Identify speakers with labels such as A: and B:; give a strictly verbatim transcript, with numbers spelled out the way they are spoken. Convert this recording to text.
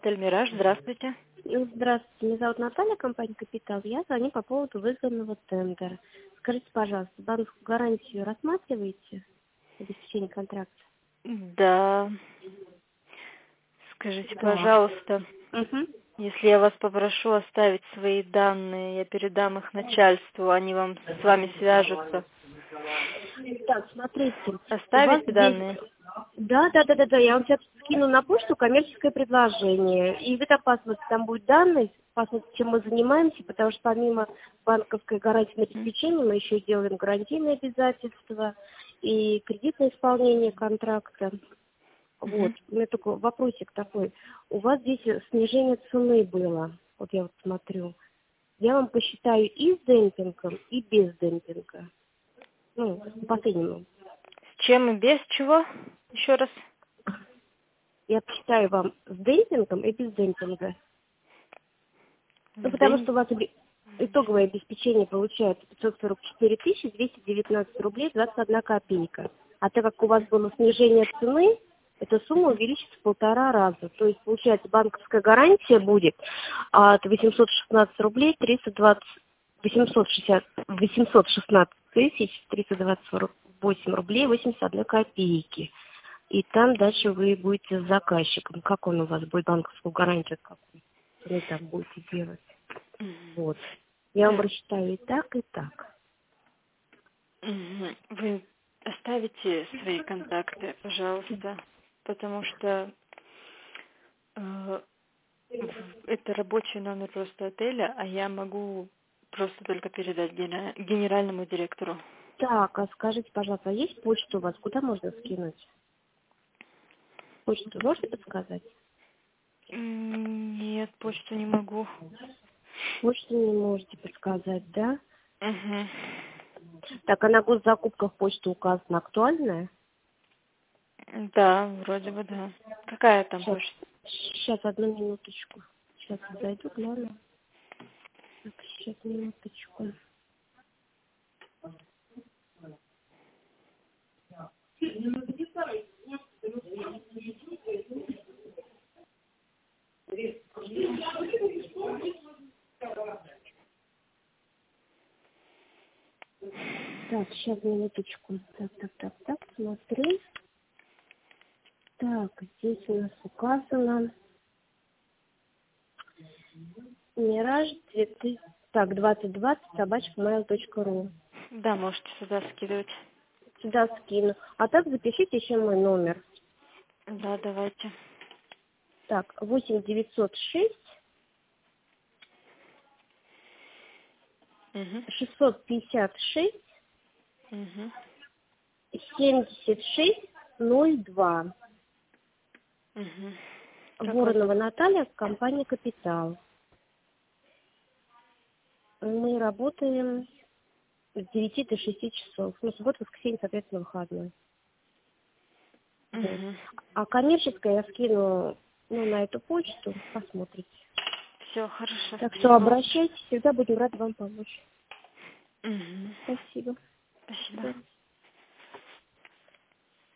A: Тельмираж, здравствуйте.
B: Здравствуйте, меня зовут Наталья, компания «Капитал». Я звоню по поводу выигранного тендера. Скажите, пожалуйста, банковскую гарантию рассматриваете? Обеспечение контракта?
A: Да. Скажите,
B: Да.
A: пожалуйста,
B: Угу.
A: если я вас попрошу оставить свои данные, я передам их начальству, они вам с вами свяжутся.
B: Так, смотрите, у вас
A: Оставите
B: здесь...
A: данные?
B: Да, да, да, да, да, я вам сейчас скину на почту коммерческое предложение. И вы там посмотрите, там будет данные, посмотрите, чем мы занимаемся, потому что помимо банковской гарантии на обеспечение мы еще делаем гарантийные обязательства и кредитное исполнение контракта. Вот,
A: Мгм.
B: у меня только вопросик такой. У вас здесь снижение цены было, вот я вот смотрю. Я вам посчитаю и с демпингом, и без демпинга. Ну, по-последнему.
A: С чем и без чего? Еще раз.
B: Я посчитаю вам с демпингом и без демпинга. Ну, потому
A: День.
B: что у вас обе- итоговое обеспечение получается пятьсот сорок четыре тысячи двести девятнадцать рублей двадцать одна копейка. А так как у вас было снижение цены, эта сумма увеличится в полтора раза. То есть, получается, банковская гарантия будет от восемьсот шестнадцать рублей триста двадцать, восемьсот шестьдесят, восемьсот шестнадцать тысяч триста двадцать восемь рублей восемьдесят одна копейки. И там дальше вы будете с заказчиком. Как он у вас будет банковскую гарантию, какую вы там будете делать? Вот. Я вам
A: Так.
B: рассчитаю и так, и так.
A: Мгм. Вы оставите свои контакты, пожалуйста, потому что э, это рабочий номер просто отеля, а я могу просто только передать генера- генеральному директору.
B: Так, а скажите, пожалуйста, а есть почта у вас? Куда можно скинуть? Почту можете подсказать?
A: М, Нет, почту не могу.
B: Почту не можете подсказать, да?
A: Мгм.
B: Так, а на госзакупках почта указана актуальная?
A: Да, вроде бы да. Какая там
B: Сейчас,
A: почта?
B: сейчас, одну минуточку. Сейчас зайду, гляну. Так, сейчас, минуточку. Так, сейчас, минуточку. Так, так, так, так, смотрю. Так, здесь у нас указано Мираж две тысячи, так, двадцать двадцать собачка mail точка ру.
A: Да, можете сюда скидывать.
B: Сюда скину. А так запишите еще мой номер.
A: Да, давайте.
B: Так, восемь девятьсот шесть
A: Угу.
B: шестьсот пятьдесят шесть
A: Угу.
B: семьдесят шесть ноль два.
A: Угу. Как вас
B: Воронова
A: зовут?
B: Наталья, компания «Капитал». Мы работаем с девяти до шести часов. Ну, суббота, воскресенье, соответственно, выходной. Вот.
A: Угу.
B: А коммерческое я скину, ну, на эту почту, посмотрите.
A: Все, хорошо,
B: Так что
A: спасибо.
B: обращайтесь, всегда будем рады вам помочь.
A: Угу.
B: Спасибо. До
A: Спасибо.
B: свидания.